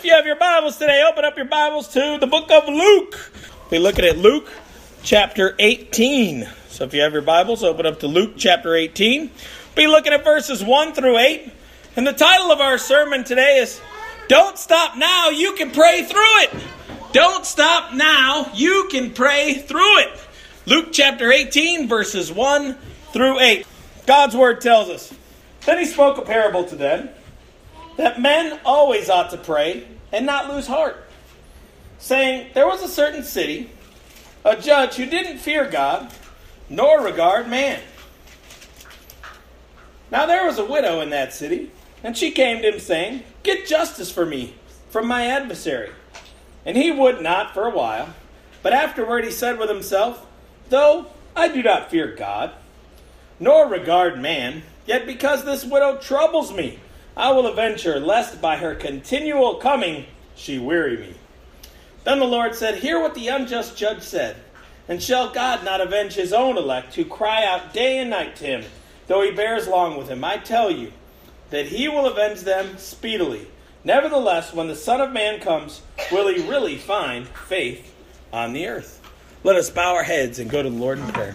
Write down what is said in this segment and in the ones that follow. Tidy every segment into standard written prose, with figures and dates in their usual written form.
If you have your Bibles today, open up your Bibles to the book of Luke. We're looking at Luke chapter 18. So if you have your Bibles, open up to Luke chapter 18. We'll be looking at verses 1 through 8. And the title of our sermon today is, Don't Stop Now, You Can Pray Through It. Don't stop now, you can pray through it. Luke chapter 18, verses 1 through 8. God's word tells us, Then he spoke a parable to them, that men always ought to pray and not lose heart, saying, There was a certain city, a judge who didn't fear God, nor regard man. Now there was a widow in that city, and she came to him, saying, Get justice for me from my adversary. And he would not for a while, but afterward he said with himself, Though I do not fear God, nor regard man, yet because this widow troubles me, I will avenge her, lest by her continual coming she weary me. Then the Lord said, Hear what the unjust judge said. And shall God not avenge his own elect, who cry out day and night to him, though he bears long with him? I tell you, that he will avenge them speedily. Nevertheless, when the Son of Man comes, will he really find faith on the earth? Let us bow our heads and go to the Lord in prayer.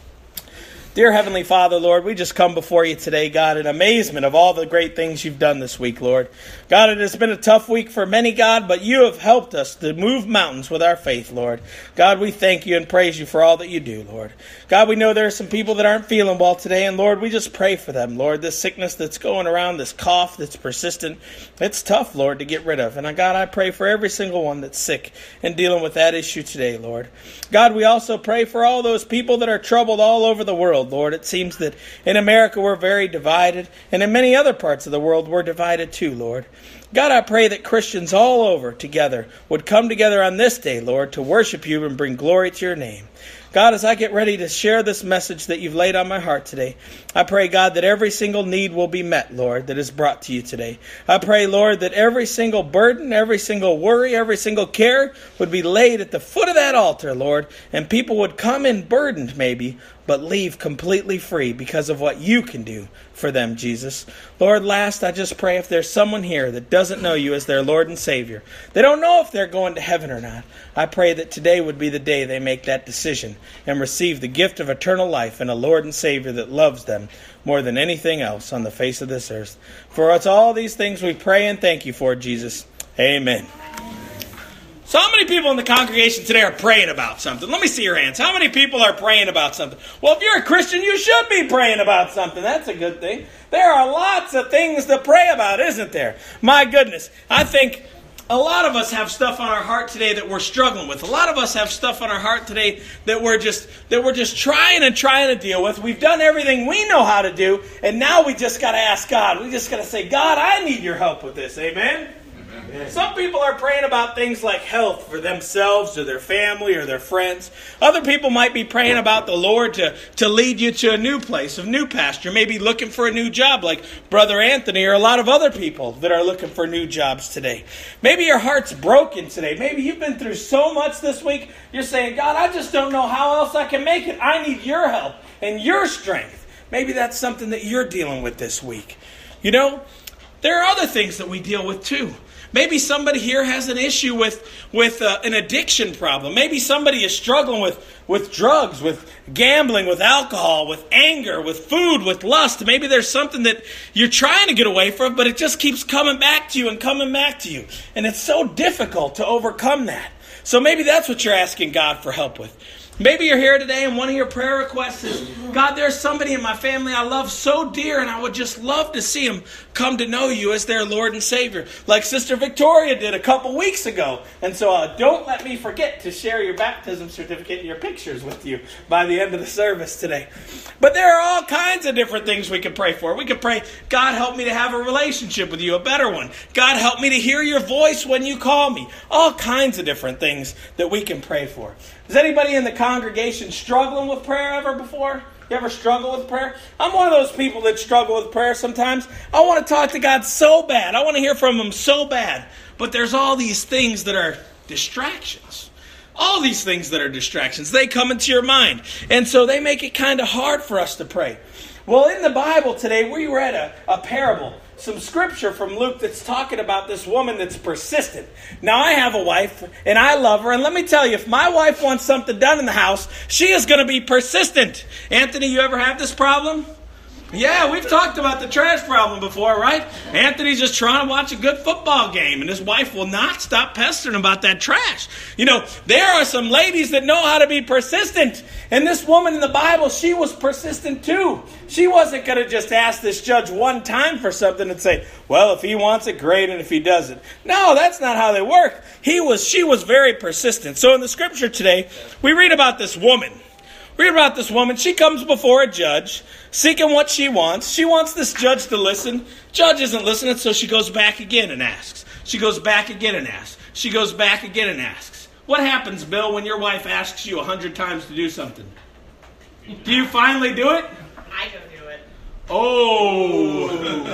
Dear Heavenly Father, Lord, we just come before you today, God, in amazement of all the great things you've done this week, Lord. God, it has been a tough week for many, God, but you have helped us to move mountains with our faith, Lord. God, we thank you and praise you for all that you do, Lord. God, we know there are some people that aren't feeling well today, and Lord, we just pray for them, Lord. This sickness that's going around, this cough that's persistent, it's tough, Lord, to get rid of. And God, I pray for every single one that's sick and dealing with that issue today, Lord. God, we also pray for all those people that are troubled all over the world, Lord. It seems that in America we're very divided, and in many other parts of the world we're divided too, Lord. God, I pray that Christians all over together would come together on this day, Lord, to worship you and bring glory to your name. God, as I get ready to share this message that you've laid on my heart today, I pray, God, that every single need will be met, Lord, that is brought to you today. I pray, Lord, that every single burden, every single worry, every single care would be laid at the foot of that altar, Lord, and people would come in burdened maybe, but leave completely free because of what you can do for them, Jesus. Lord, last, I just pray if there's someone here that doesn't know you as their Lord and Savior, they don't know if they're going to heaven or not, I pray that today would be the day they make that decision and receive the gift of eternal life and a Lord and Savior that loves them more than anything else on the face of this earth. For it's all these things we pray and thank you for, Jesus. Amen. So how many people in the congregation today are praying about something? Let me see your hands. How many people are praying about something? Well, if you're a Christian, you should be praying about something. That's a good thing. There are lots of things to pray about, isn't there? My goodness. I think a lot of us have stuff on our heart today that we're struggling with. A lot of us have stuff on our heart today that we're just trying to deal with. We've done everything we know how to do, and now we just got to ask God. We just got to say, God, I need your help with this. Amen? Some people are praying about things like health for themselves or their family or their friends. Other people might be praying about the Lord to lead you to a new place, a new pasture. Maybe looking for a new job like Brother Anthony or a lot of other people that are looking for new jobs today. Maybe your heart's broken today. Maybe you've been through so much this week. You're saying, God, I just don't know how else I can make it. I need your help and your strength. Maybe that's something that you're dealing with this week. You know, there are other things that we deal with too. Maybe somebody here has an issue with an addiction problem. Maybe somebody is struggling with drugs, with gambling, with alcohol, with anger, with food, with lust. Maybe there's something that you're trying to get away from, but it just keeps coming back to you and coming back to you. And it's so difficult to overcome that. So maybe that's what you're asking God for help with. Maybe you're here today and one of your prayer requests is, God, there's somebody in my family I love so dear and I would just love to see them come to know you as their Lord and Savior, like Sister Victoria did a couple weeks ago. And so don't let me forget to share your baptism certificate and your pictures with you by the end of the service today. But there are all kinds of different things we can pray for. We could pray, God, help me to have a relationship with you, a better one. God, help me to hear your voice when you call me. All kinds of different things that we can pray for. Is anybody in the congregation struggling with prayer ever before? You ever struggle with prayer? I'm one of those people that struggle with prayer sometimes. I want to talk to God so bad. I want to hear from Him so bad. But there's all these things that are distractions. All these things that are distractions. They come into your mind. And so they make it kind of hard for us to pray. Well, in the Bible today, we read a parable some scripture from Luke that's talking about this woman that's persistent. Now, I have a wife, and I love her, and let me tell you, if my wife wants something done in the house, she is going to be persistent. Anthony, you ever have this problem? Yeah, we've talked about the trash problem before, right? Anthony's just trying to watch a good football game, and his wife will not stop pestering him about that trash. You know, there are some ladies that know how to be persistent, and this woman in the Bible, she was persistent too. She wasn't going to just ask this judge one time for something and say, well, if he wants it, great, and if he doesn't. No, that's not how they work. She was very persistent. So in the scripture today, we read about this woman. She comes before a judge, seeking what she wants. She wants this judge to listen. Judge isn't listening, so she goes back again and asks. She goes back again and asks. She goes back again and asks. What happens, Bill, when your wife asks you 100 times to do something? Do you finally do it? I don't do it. Oh.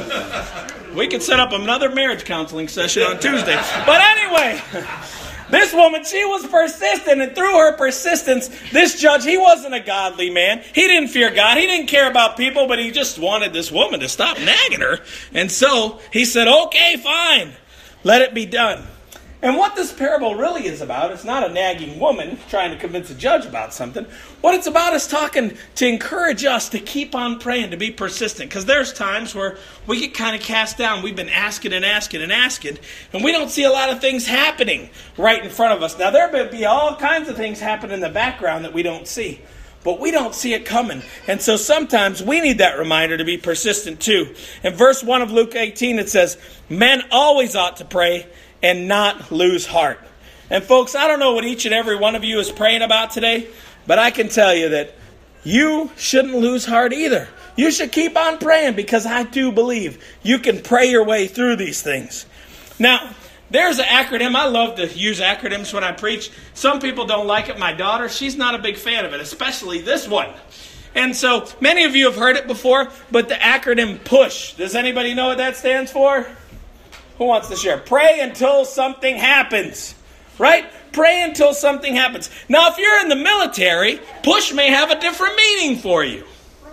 We could set up another marriage counseling session on Tuesday. But anyway... This woman, she was persistent, and through her persistence, this judge, he wasn't a godly man. He didn't fear God. He didn't care about people, but he just wanted this woman to stop nagging her. And so he said, okay, fine, let it be done. And what this parable really is about, it's not a nagging woman trying to convince a judge about something. What it's about is talking to encourage us to keep on praying, to be persistent. Because there's times where we get kind of cast down. We've been asking and asking and asking, and we don't see a lot of things happening right in front of us. Now, there may be all kinds of things happening in the background that we don't see. But we don't see it coming. And so sometimes we need that reminder to be persistent too. In verse 1 of Luke 18, it says, men always ought to pray and not lose heart. And folks, I don't know what each and every one of you is praying about today, but I can tell you that you shouldn't lose heart either. You should keep on praying, because I do believe you can pray your way through these things. Now, there's an acronym. I love to use acronyms when I preach. Some people don't like it. My daughter, she's not a big fan of it, especially this one. And so many of you have heard it before, but the acronym PUSH. Does anybody know what that stands for? Who wants to share? Pray until something happens. Right? Pray until something happens. Now, if you're in the military, PUSH may have a different meaning for you.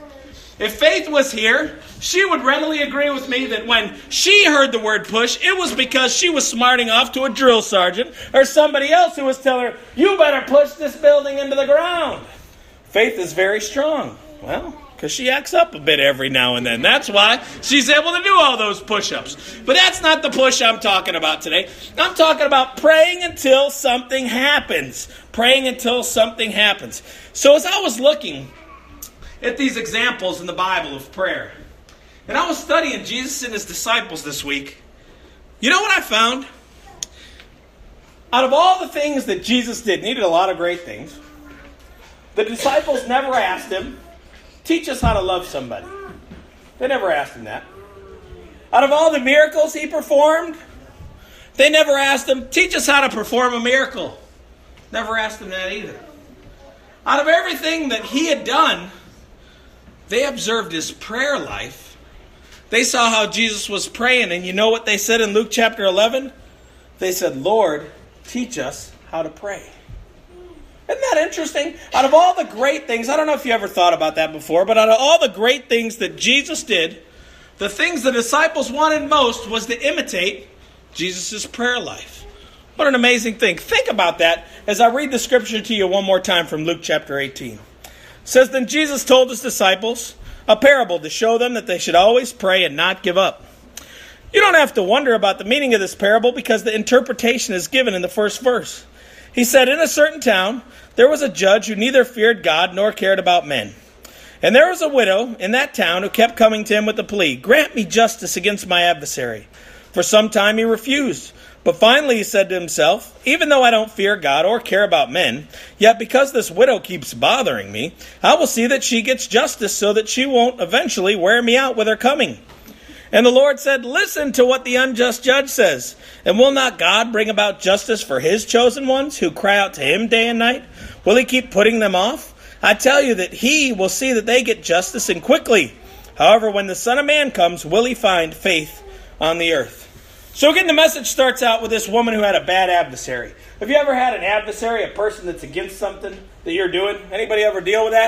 If Faith was here, she would readily agree with me that when she heard the word push, it was because she was smarting off to a drill sergeant or somebody else who was telling her, you better push this building into the ground. Faith is very strong. Well, because she acts up a bit every now and then. That's why she's able to do all those push-ups. But that's not the push I'm talking about today. I'm talking about praying until something happens. Praying until something happens. So as I was looking at these examples in the Bible of prayer, and I was studying Jesus and his disciples this week, you know what I found? Out of all the things that Jesus did, and he did a lot of great things, the disciples never asked him, teach us how to love somebody. They never asked him that. Out of all the miracles he performed, they never asked him, teach us how to perform a miracle. Never asked him that either. Out of everything that he had done, they observed his prayer life. They saw how Jesus was praying, and you know what they said in Luke chapter 11? They said, Lord, teach us how to pray. Isn't that interesting? Out of all the great things, I don't know if you ever thought about that before, but out of all the great things that Jesus did, the things the disciples wanted most was to imitate Jesus' prayer life. What an amazing thing. Think about that as I read the scripture to you one more time from Luke chapter 18. It says, then Jesus told his disciples a parable to show them that they should always pray and not give up. You don't have to wonder about the meaning of this parable, because the interpretation is given in the first verse. He said, in a certain town, there was a judge who neither feared God nor cared about men. And there was a widow in that town who kept coming to him with the plea, grant me justice against my adversary. For some time he refused. But finally he said to himself, even though I don't fear God or care about men, yet because this widow keeps bothering me, I will see that she gets justice so that she won't eventually wear me out with her coming. And the Lord said, listen to what the unjust judge says. And will not God bring about justice for his chosen ones who cry out to him day and night? Will he keep putting them off? I tell you that he will see that they get justice, and quickly. However, when the Son of Man comes, will he find faith on the earth? So again, the message starts out with this woman who had a bad adversary. Have you ever had an adversary, a person that's against something that you're doing? Anybody ever deal with that?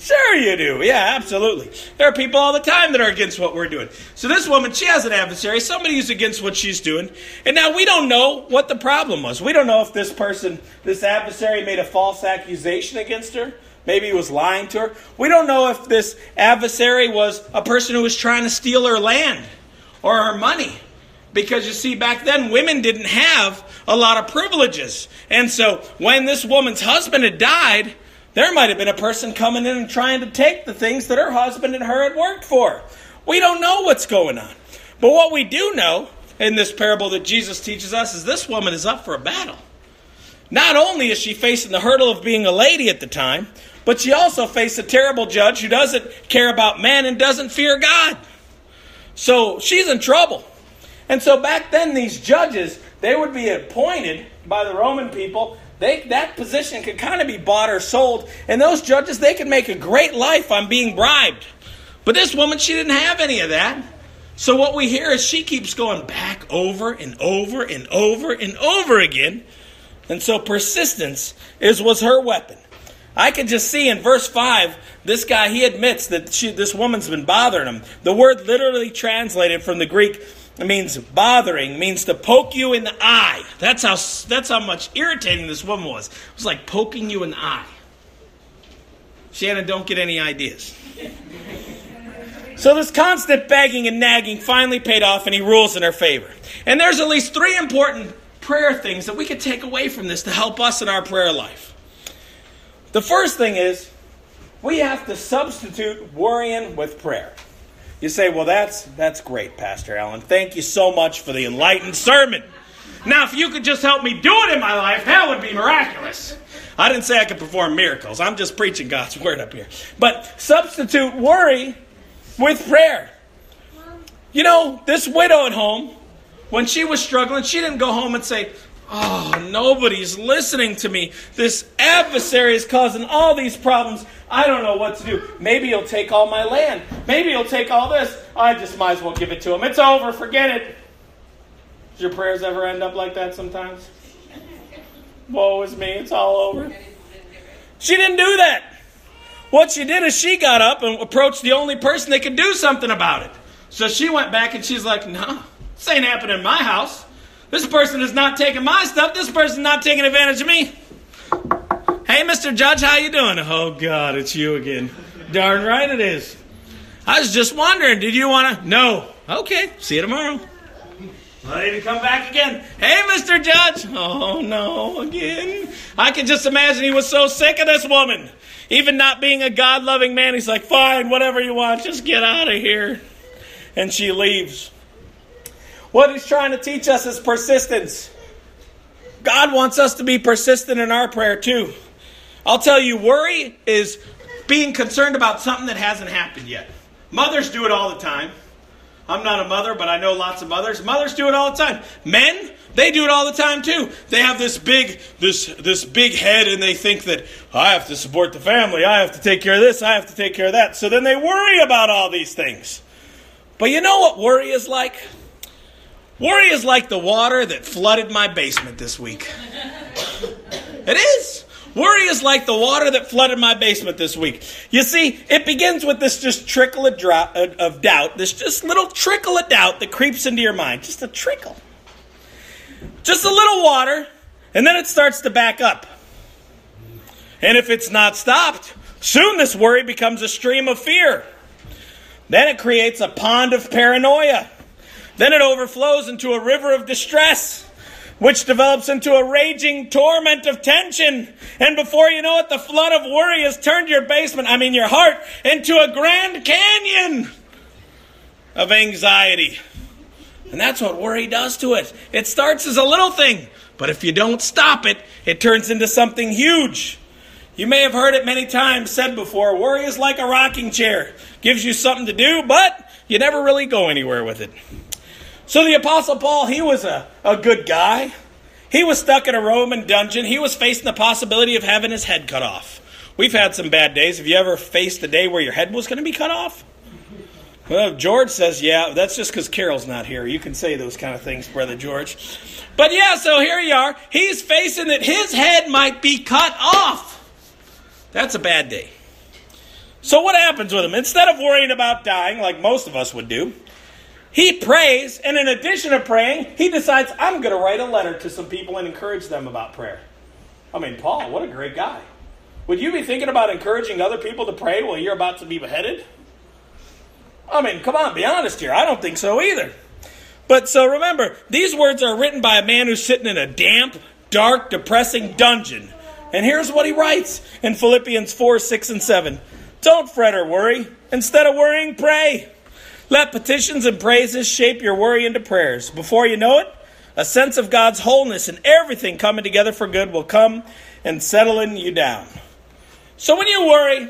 Sure you do. Yeah, absolutely. There are people all the time that are against what we're doing. So this woman, she has an adversary, somebody who's against what she's doing. And now we don't know what the problem was. We don't know if this adversary made a false accusation against her. Maybe he was lying to her. We don't know if this adversary was a person who was trying to steal her land or her money. Because you see, back then, women didn't have a lot of privileges. And so when this woman's husband had died, there might have been a person coming in and trying to take the things that her husband and her had worked for. We don't know what's going on. But what we do know in this parable that Jesus teaches us is this woman is up for a battle. Not only is she facing the hurdle of being a lady at the time, but she also faced a terrible judge who doesn't care about men and doesn't fear God. So she's in trouble. And so back then, these judges, they would be appointed by the Roman people. That position could kind of be bought or sold. And those judges, they could make a great life on being bribed. But this woman, she didn't have any of that. So what we hear is she keeps going back over and over and over and over again. And so persistence was her weapon. I can just see in verse 5, this guy, he admits that this woman's been bothering him. The word literally translated from the Greek means bothering, means to poke you in the eye. That's how much irritating this woman was. It was like poking you in the eye. Shannon, don't get any ideas. So this constant begging and nagging finally paid off, and he rules in her favor. And there's at least 3 important prayer things that we could take away from this to help us in our prayer life. The first thing is, we have to substitute worrying with prayer. You say, well, that's great, Pastor Allen. Thank you so much for the enlightened sermon. Now, if you could just help me do it in my life, that would be miraculous. I didn't say I could perform miracles. I'm just preaching God's word up here. But substitute worry with prayer. You know, this widow at home, when she was struggling, she didn't go home and say, oh, nobody's listening to me. This adversary is causing all these problems. I don't know what to do. Maybe he'll take all my land. Maybe he'll take all this. I just might as well give it to him. It's over. Forget it. Does your prayers ever end up like that sometimes? Woe is me. It's all over. She didn't do that. What she did is she got up and approached the only person that could do something about it. So she went back and she's like, no, this ain't happening in my house. This person is not taking my stuff. This person's not taking advantage of me. Hey, Mr. Judge, how you doing? Oh, God, it's you again. Darn right it is. I was just wondering, did you want to? No. Okay, see you tomorrow. Well, he come back again. Hey, Mr. Judge. Oh, no, again. I can just imagine he was so sick of this woman. Even not being a God-loving man, he's like, fine, whatever you want, just get out of here. And she leaves. What he's trying to teach us is persistence. God wants us to be persistent in our prayer too. I'll tell you, worry is being concerned about something that hasn't happened yet. Mothers do it all the time. I'm not a mother, but I know lots of mothers. Mothers do it all the time. Men, they do it all the time too. They have this big head, and they think that I have to support the family. I have to take care of this. I have to take care of that. So then they worry about all these things. But you know what worry is like? Worry is like the water that flooded my basement this week. It is. Worry is like the water that flooded my basement this week. You see, it begins with this just trickle of doubt, this just little trickle of doubt that creeps into your mind. Just a trickle. Just a little water, and then it starts to back up. And if it's not stopped, soon this worry becomes a stream of fear. Then it creates a pond of paranoia. Then it overflows into a river of distress, which develops into a raging torrent of tension. And before you know it, the flood of worry has turned your your heart, into a Grand Canyon of anxiety. And that's what worry does to it. It starts as a little thing, but if you don't stop it, it turns into something huge. You may have heard it many times said before, worry is like a rocking chair. Gives you something to do, but you never really go anywhere with it. So the Apostle Paul, he was a good guy. He was stuck in a Roman dungeon. He was facing the possibility of having his head cut off. We've had some bad days. Have you ever faced a day where your head was going to be cut off? Well, George says, yeah, that's just because Carol's not here. You can say those kind of things, Brother George. But yeah, so here you are. He's facing that his head might be cut off. That's a bad day. So what happens with him? Instead of worrying about dying like most of us would do, he prays, and in addition to praying, he decides, I'm going to write a letter to some people and encourage them about prayer. I mean, Paul, what a great guy. Would you be thinking about encouraging other people to pray while you're about to be beheaded? I mean, come on, be honest here. I don't think so either. But so remember, these words are written by a man who's sitting in a damp, dark, depressing dungeon. And here's what he writes in Philippians 4, 6, and 7. Don't fret or worry. Instead of worrying, pray. Let petitions and praises shape your worry into prayers. Before you know it, a sense of God's wholeness and everything coming together for good will come and settling you down. So when you worry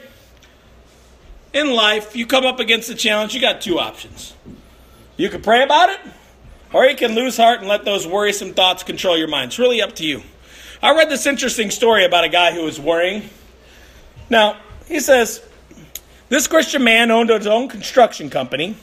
in life, you come up against a challenge, you got two options. You can pray about it, or you can lose heart and let those worrisome thoughts control your mind. It's really up to you. I read this interesting story about a guy who was worrying. Now, he says, this Christian man owned his own construction company.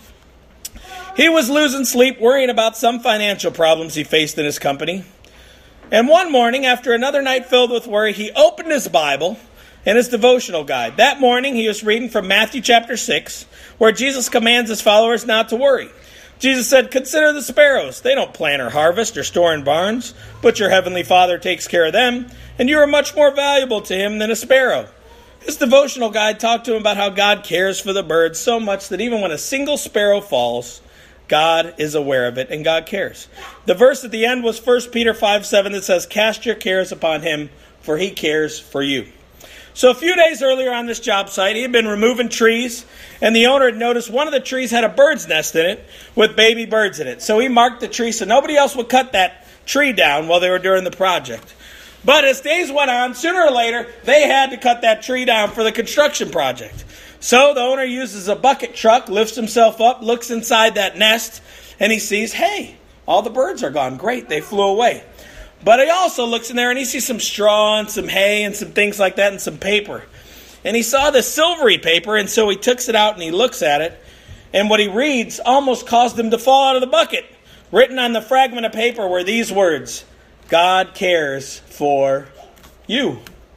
He was losing sleep, worrying about some financial problems he faced in his company. And one morning, after another night filled with worry, he opened his Bible and his devotional guide. That morning, he was reading from Matthew chapter 6, where Jesus commands his followers not to worry. Jesus said, consider the sparrows. They don't plant or harvest or store in barns, but your heavenly Father takes care of them, and you are much more valuable to him than a sparrow. His devotional guide talked to him about how God cares for the birds so much that even when a single sparrow falls, God is aware of it and God cares. The verse at the end was 1 Peter 5:7 that says, cast your cares upon him, for he cares for you. So a few days earlier on this job site, he had been removing trees, and the owner had noticed one of the trees had a bird's nest in it with baby birds in it. So he marked the tree so nobody else would cut that tree down while they were doing the project. But as days went on, sooner or later, they had to cut that tree down for the construction project. So the owner uses a bucket truck, lifts himself up, looks inside that nest, and he sees, hey, all the birds are gone. Great, they flew away. But he also looks in there and he sees some straw and some hay and some things like that and some paper. And he saw the silvery paper, and so he takes it out and he looks at it. And what he reads almost caused him to fall out of the bucket. Written on the fragment of paper were these words, God cares for you.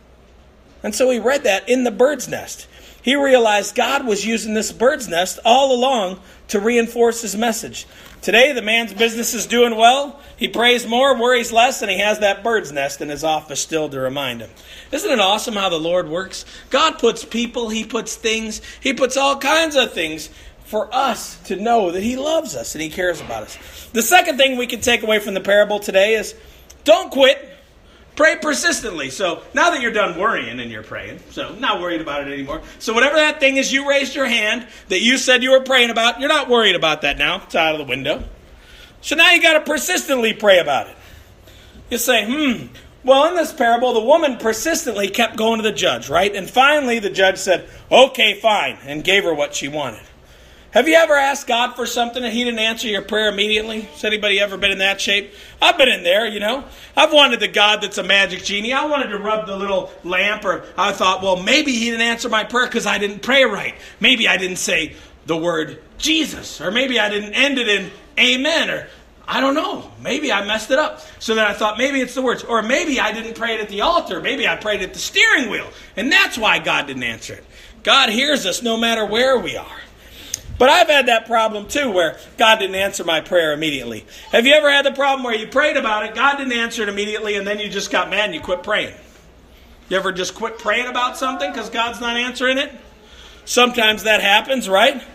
And so he read that in the bird's nest. He realized God was using this bird's nest all along to reinforce his message. Today, the man's business is doing well. He prays more, worries less, and he has that bird's nest in his office still to remind him. Isn't it awesome how the Lord works? God puts people, he puts things, he puts all kinds of things for us to know that he loves us and he cares about us. The second thing we can take away from the parable today is don't quit. Pray persistently. So now that you're done worrying and you're praying, so not worried about it anymore. So whatever that thing is you raised your hand that you said you were praying about, you're not worried about that now. It's out of the window. So now you got to persistently pray about it. You say, well, in this parable, the woman persistently kept going to the judge, right? And finally the judge said, okay, fine, and gave her what she wanted. Have you ever asked God for something and he didn't answer your prayer immediately? Has anybody ever been in that shape? I've been in there, I've wanted the God that's a magic genie. I wanted to rub the little lamp, or I thought, well, maybe he didn't answer my prayer because I didn't pray right. Maybe I didn't say the word Jesus, or maybe I didn't end it in amen, or I don't know. Maybe I messed it up. So then I thought maybe it's the words, or maybe I didn't pray it at the altar. Maybe I prayed at the steering wheel, and that's why God didn't answer it. God hears us no matter where we are. But I've had that problem too, where God didn't answer my prayer immediately. Have you ever had the problem where you prayed about it, God didn't answer it immediately, and then you just got mad and you quit praying? You ever just quit praying about something because God's not answering it? Sometimes that happens, right?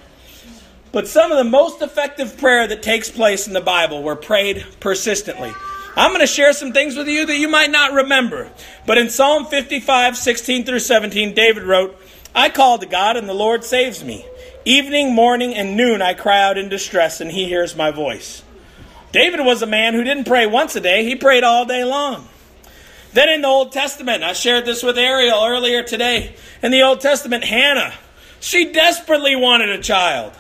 But some of the most effective prayer that takes place in the Bible were prayed persistently. I'm going to share some things with you that you might not remember. But in Psalm 55, 16 through 17, David wrote, I call to God and the Lord saves me. Evening, morning, and noon I cry out in distress, and he hears my voice. David was a man who didn't pray once a day. He prayed all day long. Then in the Old Testament, I shared this with Ariel earlier today. In the Old Testament, Hannah, she desperately wanted a child.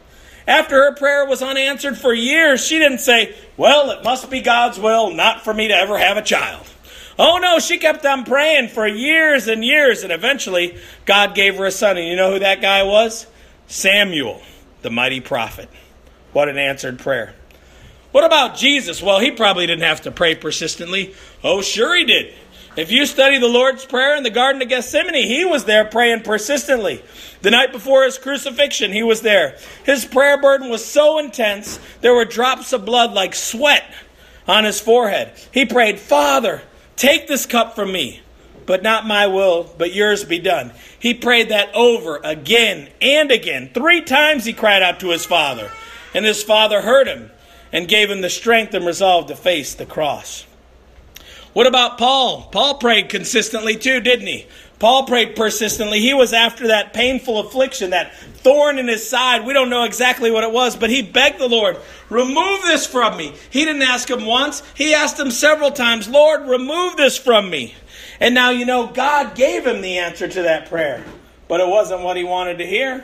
After her prayer was unanswered for years, she didn't say, well, it must be God's will not for me to ever have a child. Oh no, she kept on praying for years and years, and eventually God gave her a son. And you know who that guy was? Samuel, the mighty prophet. What an answered prayer. What about Jesus? Well, he probably didn't have to pray persistently. Oh, sure he did. If you study the Lord's Prayer in the Garden of Gethsemane, he was there praying persistently. The night before his crucifixion, he was there. His prayer burden was so intense, there were drops of blood like sweat on his forehead. He prayed, "Father, take this cup from me, but not my will, but yours be done." He prayed that over again and again. 3 times he cried out to his Father, and his Father heard him and gave him the strength and resolve to face the cross. What about Paul? Paul prayed consistently too, didn't he? Paul prayed persistently. He was after that painful affliction, that thorn in his side. We don't know exactly what it was, but he begged the Lord, "Remove this from me." He didn't ask him once. He asked him several times, "Lord, remove this from me." And now, God gave him the answer to that prayer, but it wasn't what he wanted to hear.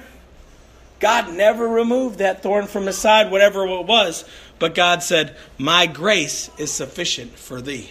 God never removed that thorn from his side, whatever it was, but God said, "My grace is sufficient for thee."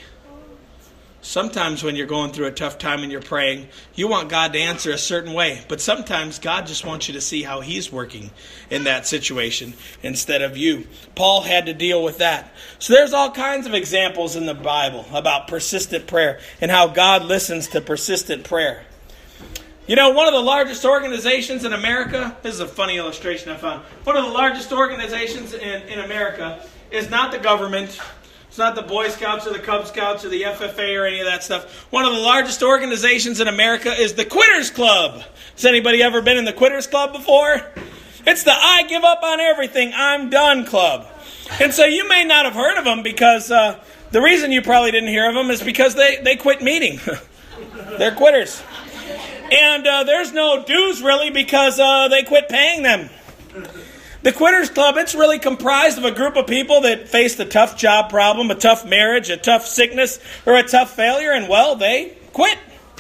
Sometimes when you're going through a tough time and you're praying, you want God to answer a certain way. But sometimes God just wants you to see how he's working in that situation instead of you. Paul had to deal with that. So there's all kinds of examples in the Bible about persistent prayer and how God listens to persistent prayer. One of the largest organizations in America, this is a funny illustration I found. One of the largest organizations in America is not the government. It's not the Boy Scouts or the Cub Scouts or the FFA or any of that stuff. One of the largest organizations in America is the Quitters Club. Has anybody ever been in the Quitters Club before? It's the "I give up on everything, I'm done" club. And so you may not have heard of them because the reason you probably didn't hear of them is because they quit meeting. They're quitters. And there's no dues really because they quit paying them. The Quitters Club, it's really comprised of a group of people that faced a tough job problem, a tough marriage, a tough sickness, or a tough failure, and they quit.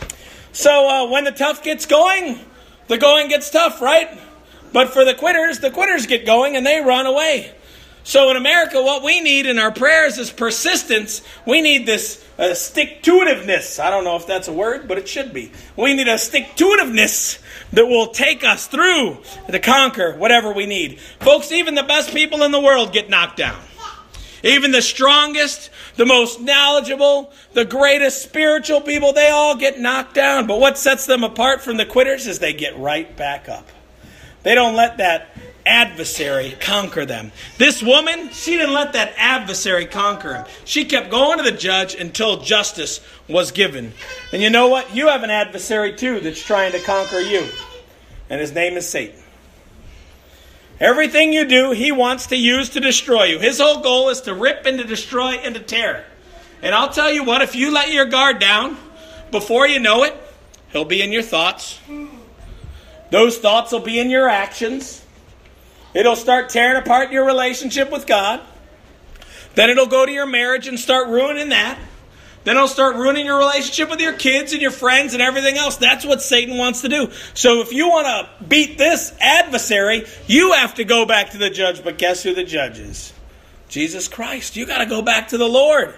So when the tough gets going, the going gets tough, right? But for the quitters get going and they run away. So in America, what we need in our prayers is persistence. We need this stick-to-itiveness. I don't know if that's a word, but it should be. We need a stick-to-itiveness that will take us through to conquer whatever we need. Folks, even the best people in the world get knocked down. Even the strongest, the most knowledgeable, the greatest spiritual people, they all get knocked down. But what sets them apart from the quitters is they get right back up. They don't let that adversary conquer them. This woman, she didn't let that adversary conquer him. She kept going to the judge until justice was given. And you know what? You have an adversary too that's trying to conquer you. And his name is Satan. Everything you do, he wants to use to destroy you. His whole goal is to rip and to destroy and to tear. And I'll tell you what, if you let your guard down, before you know it, he'll be in your thoughts. Those thoughts will be in your actions. It'll start tearing apart your relationship with God. Then it'll go to your marriage and start ruining that. Then it'll start ruining your relationship with your kids and your friends and everything else. That's what Satan wants to do. So if you want to beat this adversary, you have to go back to the judge. But guess who the judge is? Jesus Christ. You got to go back to the Lord.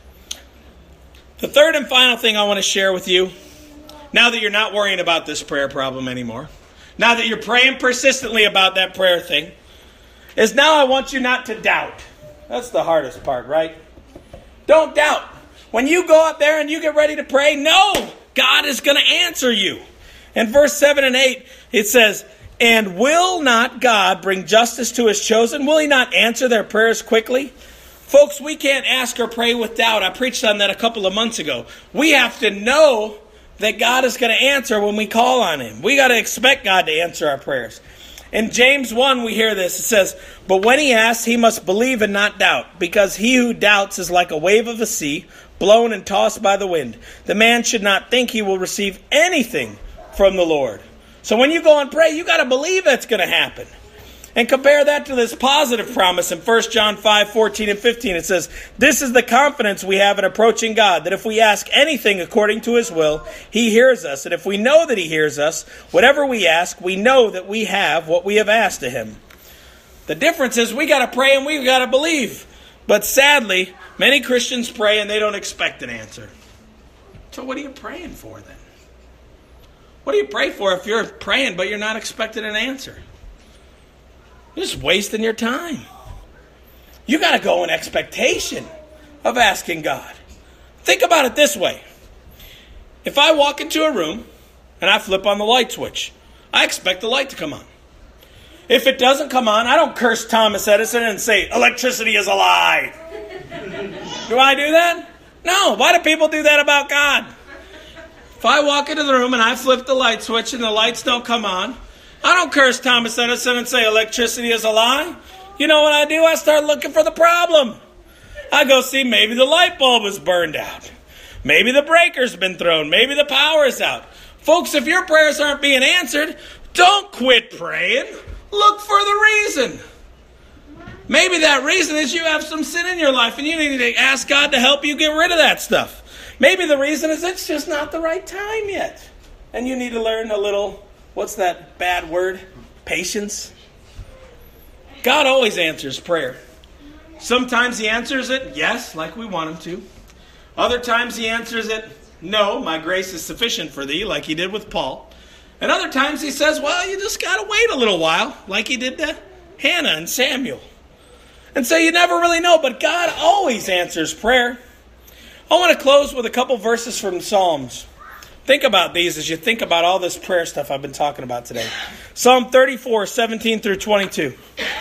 The third and final thing I want to share with you, now that you're not worrying about this prayer problem anymore, now that you're praying persistently about that prayer thing, is now I want you not to doubt. That's the hardest part, right? Don't doubt. When you go up there and you get ready to pray, no, God is going to answer you. In verse 7 and 8, it says, "And will not God bring justice to his chosen? Will he not answer their prayers quickly?" Folks, we can't ask or pray with doubt. I preached on that a couple of months ago. We have to know that God is going to answer when we call on him. We got to expect God to answer our prayers. In James 1, we hear this. It says, "But when he asks, he must believe and not doubt, because he who doubts is like a wave of the sea, blown and tossed by the wind. The man should not think he will receive anything from the Lord." So when you go and pray, you got to believe that's going to happen. And compare that to this positive promise in 1 John 5:14 and 15. It says, "This is the confidence we have in approaching God, that if we ask anything according to his will, he hears us. And if we know that he hears us, whatever we ask, we know that we have what we have asked of him." The difference is we got to pray and we got to believe. But sadly, many Christians pray and they don't expect an answer. So what are you praying for then? What do you pray for if you're praying but you're not expecting an answer? You're just wasting your time. You got to go in expectation of asking God. Think about it this way. If I walk into a room and I flip on the light switch, I expect the light to come on. If it doesn't come on, I don't curse Thomas Edison and say, electricity is a lie. Do I do that? No. Why do people do that about God? If I walk into the room and I flip the light switch and the lights don't come on, I don't curse Thomas Edison and say electricity is a lie. You know what I do? I start looking for the problem. I go see maybe the light bulb is burned out. Maybe the breaker's been thrown. Maybe the power is out. Folks, if your prayers aren't being answered, don't quit praying. Look for the reason. Maybe that reason is you have some sin in your life and you need to ask God to help you get rid of that stuff. Maybe the reason is it's just not the right time yet. And you need to learn a little, what's that bad word? Patience. God always answers prayer. Sometimes he answers it, yes, like we want him to. Other times he answers it, no, my grace is sufficient for thee, like he did with Paul. And other times he says, well, you just got to wait a little while, like he did to Hannah and Samuel. And so you never really know, but God always answers prayer. I want to close with a couple verses from Psalms. Think about these as you think about all this prayer stuff I've been talking about today. Psalm 34, 17 through 22.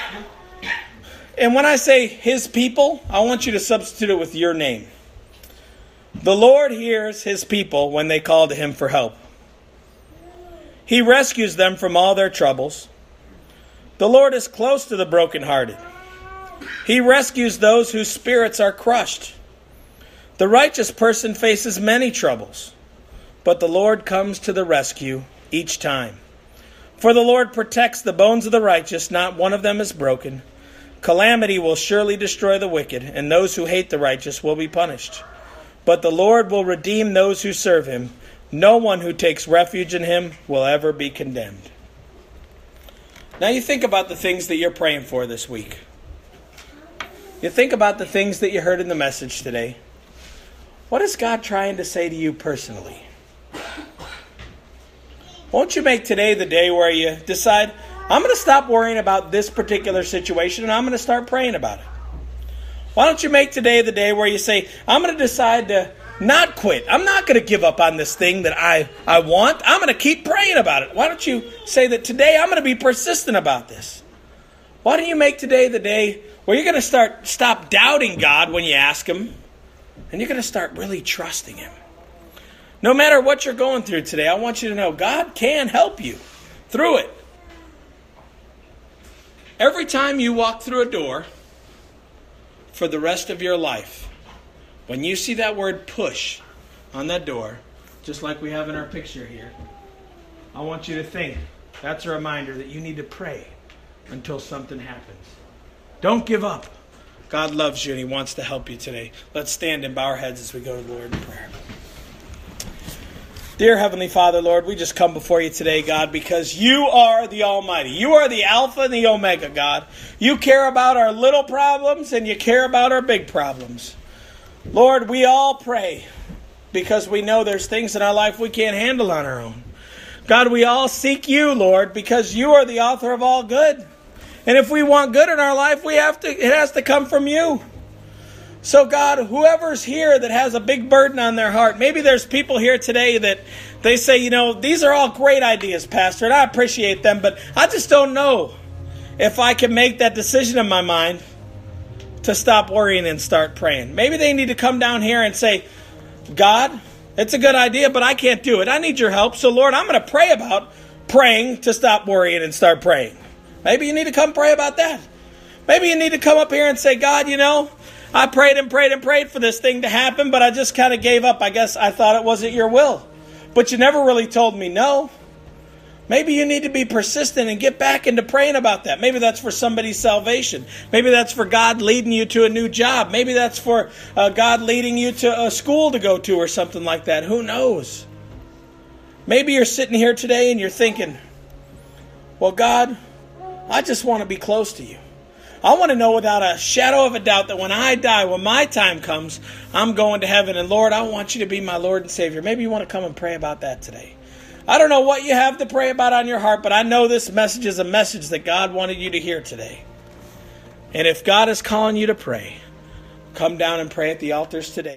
And when I say his people, I want you to substitute it with your name. The Lord hears his people when they call to him for help. He rescues them from all their troubles. The Lord is close to the brokenhearted. He rescues those whose spirits are crushed. The righteous person faces many troubles, but the Lord comes to the rescue each time. For the Lord protects the bones of the righteous, not one of them is broken. Calamity will surely destroy the wicked, and those who hate the righteous will be punished. But the Lord will redeem those who serve him. No one who takes refuge in him will ever be condemned. Now you think about the things that you're praying for this week. You think about the things that you heard in the message today. What is God trying to say to you personally? Won't you make today the day where you decide, I'm going to stop worrying about this particular situation and I'm going to start praying about it? Why don't you make today the day where you say, I'm going to decide to not quit. I'm not going to give up on this thing that I want. I'm going to keep praying about it. Why don't you say that today I'm going to be persistent about this? Why don't you make today the day where you're going to stop doubting God when you ask him, and you're going to start really trusting him? No matter what you're going through today, I want you to know God can help you through it. Every time you walk through a door for the rest of your life, when you see that word push on that door, just like we have in our picture here, I want you to think that's a reminder that you need to pray until something happens. Don't give up. God loves you and he wants to help you today. Let's stand and bow our heads as we go to the Lord in prayer. Dear Heavenly Father, Lord, we just come before you today, God, because you are the Almighty. You are the Alpha and the Omega, God. You care about our little problems and you care about our big problems. Lord, we all pray because we know there's things in our life we can't handle on our own. God, we all seek you, Lord, because you are the author of all good. And if we want good in our life, it has to come from you. So God, whoever's here that has a big burden on their heart, maybe there's people here today that they say, these are all great ideas, Pastor, and I appreciate them, but I just don't know if I can make that decision in my mind to stop worrying and start praying. Maybe they need to come down here and say, God, it's a good idea, but I can't do it. I need your help. So Lord, I'm going to pray about praying to stop worrying and start praying. Maybe you need to come pray about that. Maybe you need to come up here and say, God, I prayed and prayed and prayed for this thing to happen, but I just kind of gave up. I guess I thought it wasn't your will. But you never really told me no. Maybe you need to be persistent and get back into praying about that. Maybe that's for somebody's salvation. Maybe that's for God leading you to a new job. Maybe that's for God leading you to a school to go to or something like that. Who knows? Maybe you're sitting here today and you're thinking, well, God, I just want to be close to you. I want to know without a shadow of a doubt that when I die, when my time comes, I'm going to heaven. And Lord, I want you to be my Lord and Savior. Maybe you want to come and pray about that today. I don't know what you have to pray about on your heart, but I know this message is a message that God wanted you to hear today. And if God is calling you to pray, come down and pray at the altars today.